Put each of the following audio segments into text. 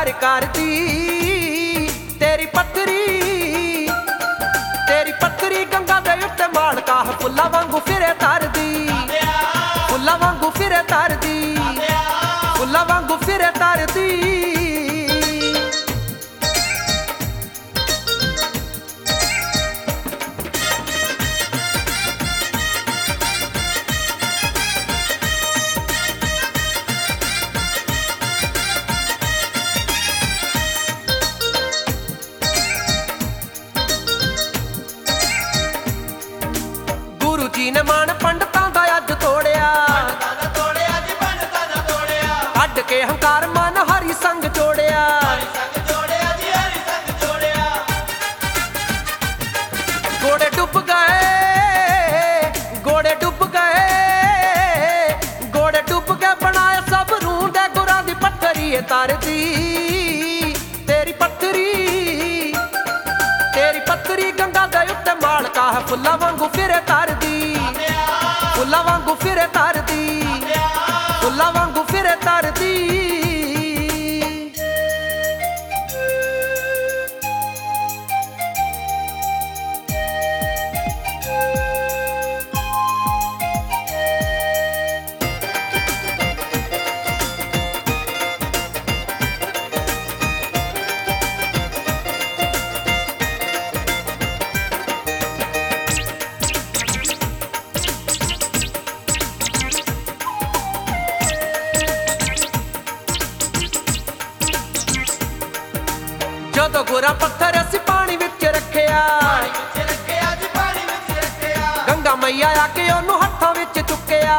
ਕਰ ਕਰਦੀ ਤੇਰੀ ਪੱਥਰੀ ਗੰਗਾ ਦੇ ਉੱਤੇ ਮਾਲਕਾ ਫੁੱਲਾਂ ਵਾਂਗੂ ਫਿਰੇ ਤਰਦੀ ਫੁੱਲਾਂ ਵਾਂਗੂ ਫਿਰੇ ਤਰਦੀ ਫੁੱਲਾਂ ਵਾਂਗੂ ਫਿਰੇ ਤਰਦੀ ਜੀ ਨੇ ਮਾਣ ਪੰਡਤਾਂ ਦਾ ਅੱਜ ਤੋੜਿਆ ਕੱਢ ਕੇ ਹੰਕਾਰ ਮਨ ਹਰੀ ਸੰਗ ਜੋੜਿਆ ਗੋੜੇ ਡੁੱਬ ਗਏ ਗੋੜੇ ਡੁੱਬ ਗਏ ਗੋੜੇ ਡੁੱਬ ਕੇ ਬਣਾਏ ਸਭ ਨੂੰ ਦੇ ਗੁਰਾਂ ਦੀ ਪੱਥਰੀ ਤਰਦੀ ਤੇਰੀ ਪੱਥਰੀ ਗੰਗਾ ਦੇ ਉੱਤੇ ਮਾਲਕਾ ਫੁੱਲਾਂ ਵਾਂਗੂ ਫਿਰੇ ਤਰਦੀ ਫੁੱਲਾਂ ਵਾਂਗੂ ਫਿਰੇ ਤਰਦੀ ਫੁੱਲਾਂ ਵਾਂਗੂ ਫਿਰੇ ਤਰਦੀ ਜਦੋਂ ਗੋਰਾ ਪੱਥਰ ਅਸੀਂ ਪਾਣੀ ਵਿੱਚ ਰੱਖਿਆ ਗੰਗਾ ਮਈਆ ਆ ਕੇ ਉਹਨੂੰ ਹੱਥਾਂ ਵਿੱਚ ਚੁੱਕਿਆ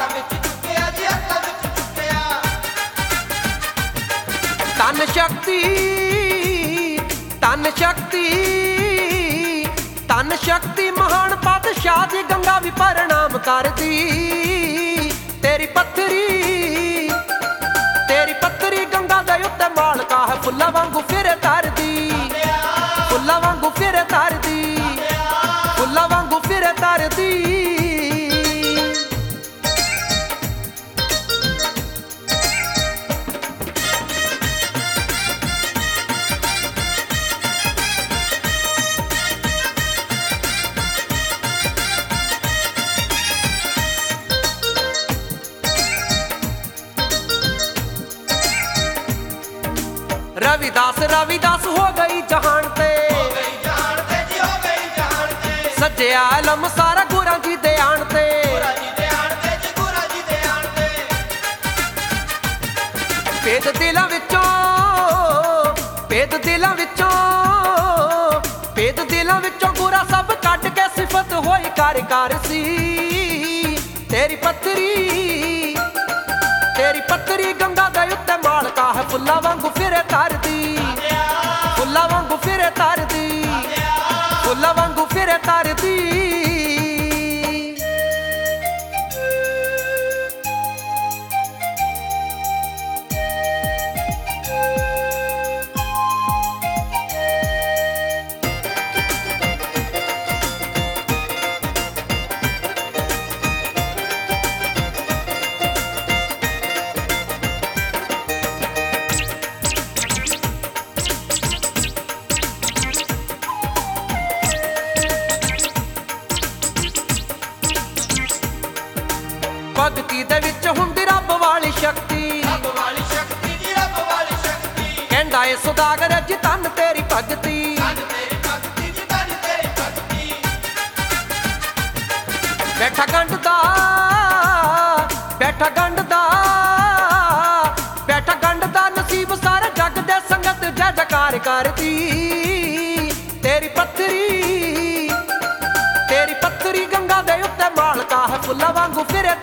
ਤਨ ਸ਼ਕਤੀ ਮਹਾਨ ਪਾਤਸ਼ਾਹ ਦੀ ਗੰਗਾ ਵੀ ਪ੍ਰਣਾਮ ਕਰਦੀ ਤੇਰੀ ਪੱਥਰੀ ਗੰਗਾ ਦੇ ਉੱਤੇ ਮਾਲਕਾ ਹੈ ਫੁੱਲਾਂ ਵਾਂਗੂ ਫਿਰੇ ਤਰਦੀ ਫੁੱਲਾਂ ਵਾਂਗੂ ਫਿਰੇ ਤਰਦੀ ਫੁੱਲਾਂ ਵਾਂਗੂ ਫਿਰੇ ਤਰਦੀ रविदास हो गई जहान ते सज्जिया इलम सारा गुरां जी दे आण ते भेद दिलां विचों गुरा सब कट के सिफत होई कार सी तेरी पत्थरी गंगा दे उत्ते मालका है फुल्लां वांगू फिरे तरदी फुल्लां वांगू फिरे तरदी फुल्लां वांगू फिरे तरदी भगती दे विच हुंदी रब वाली शक्ति कहंदा ए सुदागर जी धन तेरी भगती बैठा गंढदा नसीब सारे जग दे संगत जय जयकार करदी तेरी पत्थरी गंगा दे उत्ते मालका है फुल्लां वांगू फिरे